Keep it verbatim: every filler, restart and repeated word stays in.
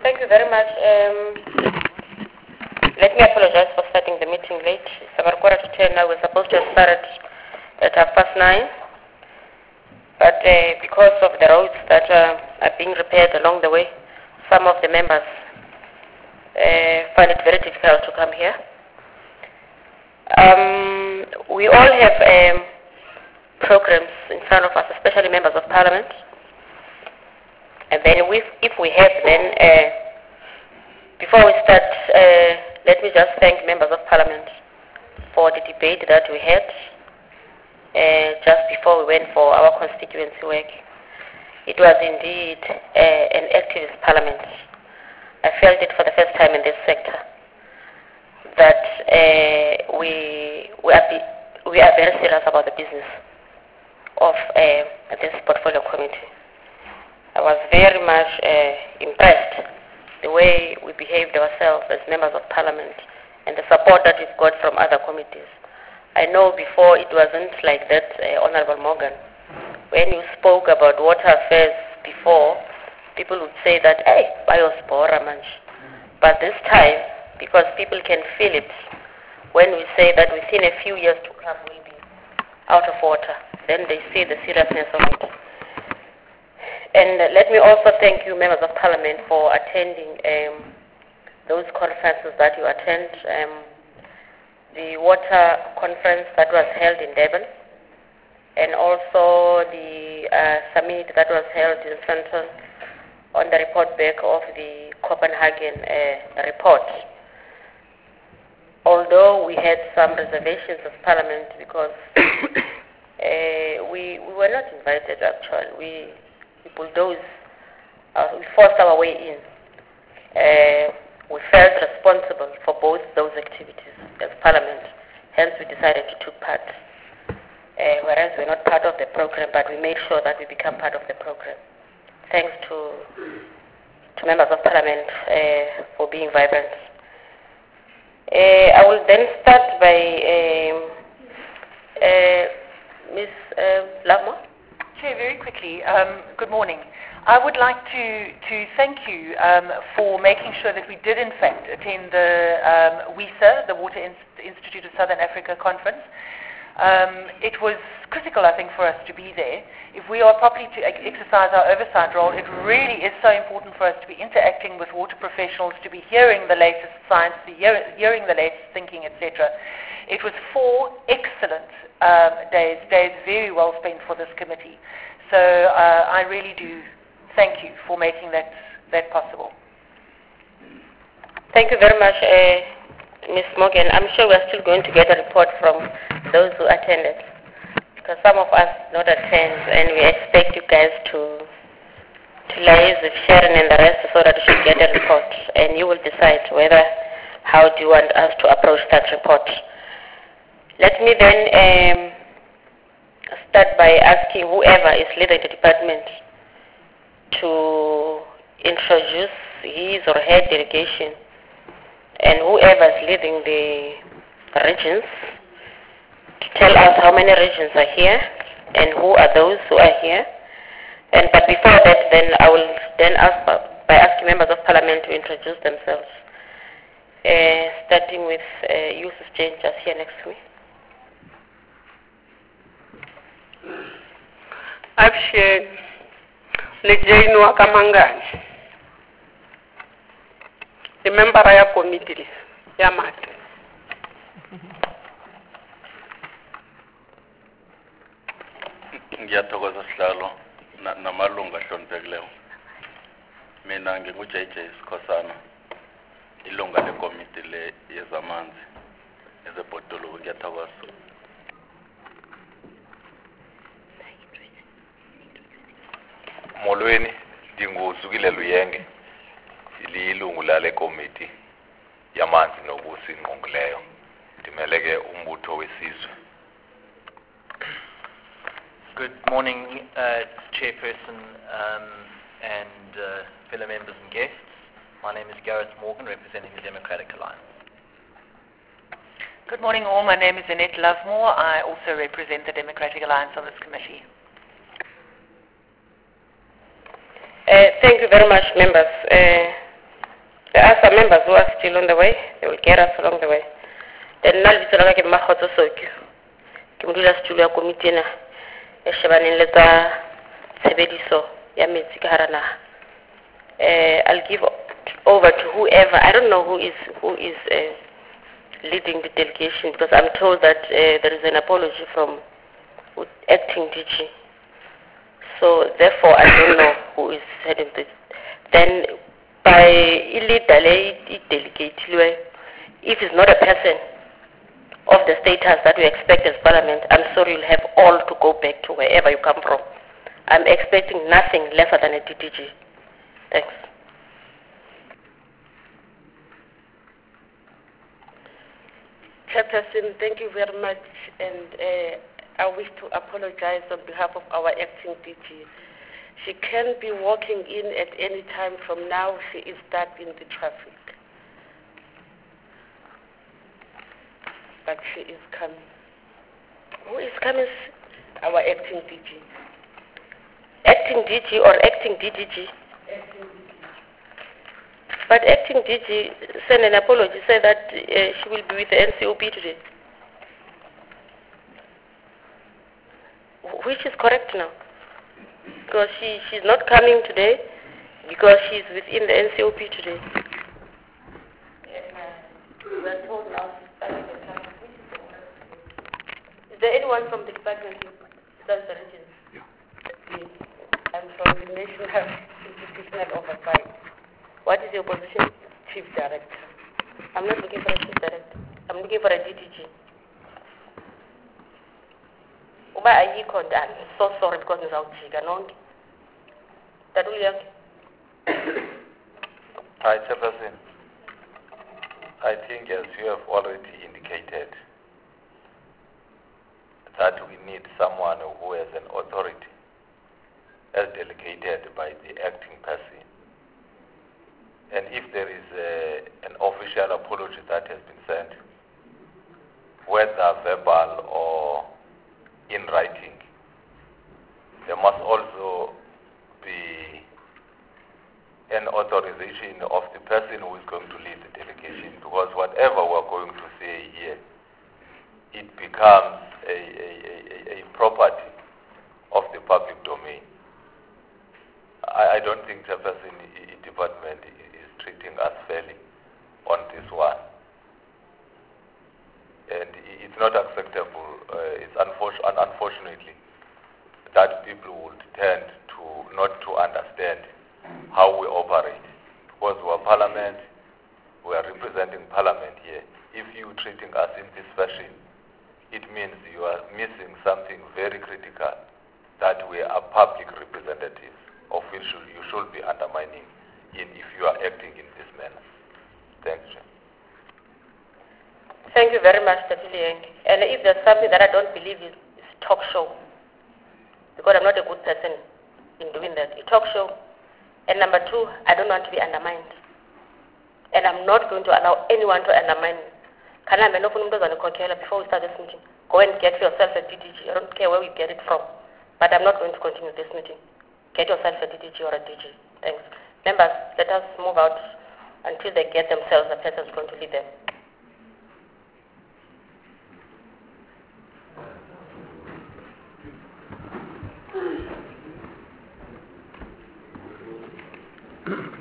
thank you very much. Um, let me apologize for starting the meeting late. It's about quarter to ten now. We're supposed to have started at half past nine. But uh, because of the roads that uh, are being repaired along the way, some of the members uh, find it very difficult to come here. Um, we all have um, programs in front of us, especially members of parliament. And then if, if we have then, uh, before we start, uh, let me just thank members of parliament for the debate that we had uh, just before we went for our constituency work. It was indeed uh, an activist parliament. I felt it for the first time in this sector, that uh, we, we, are be, we are very serious about the business of uh, this portfolio committee. I was very much uh, impressed the way we behaved ourselves as members of parliament and the support that we've got from other committees. I know before it wasn't like that, uh, Honorable Morgan. When you spoke about water affairs before, people would say that, hey, biospora manch. But this time, because people can feel it, when we say that within a few years to come we'll be out of water, then they see the seriousness of it. And uh, let me also thank you, members of parliament, for attending um, those conferences that you attend. Um, the water conference that was held in Durban, and also the uh, summit that was held in Sandton on the report back of the Copenhagen uh, report. Although we had some reservations of parliament because uh, we, we were not invited actually. We We bulldozed, uh, we forced our way in. Uh, we felt responsible for both those activities as Parliament, hence we decided to take part. Uh, whereas we're not part of the program, but we made sure that we become part of the program. Thanks to, to members of Parliament uh, for being vibrant. Uh, I will then start by um, uh, Miz Uh, Lavmo. Chair, very quickly, um, good morning. I would like to, to thank you um, for making sure that we did in fact attend the um, W I S A, the Water Inst- Institute of Southern Africa conference. Um, it was critical, I think, for us to be there. If we are properly to ex- exercise our oversight role, it really is so important for us to be interacting with water professionals, to be hearing the latest science, to hear, hearing the latest thinking, et cetera. It was four excellent um, days, days very well spent for this committee. So uh, I really do thank you for making that, that possible. Thank you very much, uh, Miz Morgan. I'm sure we're still going to get a report from those who attended, because some of us not attend, and we expect you guys to to liaise with Sharon and the rest so that we should get a report, and you will decide whether how do you want us to approach that report. Let me then um, start by asking whoever is leading the department to introduce his or her delegation, and whoever is leading the regions to tell us how many regions are here and who are those who are here. And but before that, then I will then ask by asking members of parliament to introduce themselves, uh, starting with uh, Yusuf Jane, just here next to me. Abshir Lejeni Wakamangani, the member ya committee ya mati. Ngiyathokoza sihlalo namalungu ahloniphekileyo. Mina ngingu-J J Sikhosana, ilunga lekomiti le yezamanzi ezebhoduluko. Ngiyathokoza. Molweni, ndinguzukile Luyenge, ilungu lale komiti yamanzi nobusi ngqongileyo. Ndimele ke umbutho wesizwe. Good morning, uh, Chairperson um, and uh, fellow members and guests. My name is Gareth Morgan, representing the Democratic Alliance. Good morning all, my name is Annette Lovemore. I also represent the Democratic Alliance on this committee. Uh, thank you very much, members. Uh, some members who are still on the way. They will get us along the way. Then now it's like a mahotso soku. Kimudula studio committee na eshabanin leta sebediso ya metsi ka hara naha. Uh, I'll give over to whoever. I don't know who is who is uh, leading the delegation because I'm told that uh, there is an apology from acting D G. So therefore, I don't know who is heading this. Then by illegally delegate, if it's not a person of the status that we expect as Parliament, I'm sorry, you'll have all to go back to wherever you come from. I'm expecting nothing lesser than a D D G. Thanks. Chairperson, thank you very much, and uh, I wish to apologize on behalf of our acting D G. She can be walking in at any time from now. She is stuck in the traffic. But she is coming. Who is coming? Our acting D G. Acting D G or acting D D G? Acting D G. But acting D G sent an apology, said that uh, she will be with the N C O P today. Which is correct now. Because she, she's not coming today because she's within the N C O P today. And uh, we are told now she's starting the traffic. Is there anyone from the department who does the region? Yes. I'm from the National Institutional Oversight. What is your position? Chief Director. I'm not looking for a chief director. I'm looking for a D D G. Uba ayikho, I'm so sorry because ngizawujika nonke. Tatuliyang. Hi, Chairperson. I think as you have already indicated that we need someone who has an authority as delegated by the acting person. And if there is a, an official apology that has been sent, whether verbal or in writing, there must also be an authorization of the person who is going to lead the delegation, because whatever we're going to say here, it becomes a, a, a, a property of the public domain. I, I don't think the person in the department is treating us fairly on this one. And it's not acceptable, uh, it's unfor- unfortunately that people would tend to not to understand how we operate. Because we are Parliament, we are representing Parliament here. If you treating us in this fashion, it means you are missing something very critical, that we are public representatives, of which you should be undermining in if you are acting in this manner. Thanks, Chair. Thank you very much, Tatuliyang. And if there's something that I don't believe is, is talk show, because I'm not a good person in doing that. A talk show. And number two, I don't want to be undermined. And I'm not going to allow anyone to undermine me. Can I before we start this meeting? Go and get yourself a D D G. I don't care where we get it from. But I'm not going to continue this meeting. Get yourself a D D G or a D G. Thanks. Members, let us move out until they get themselves a person who's going to lead them. Mm-hmm.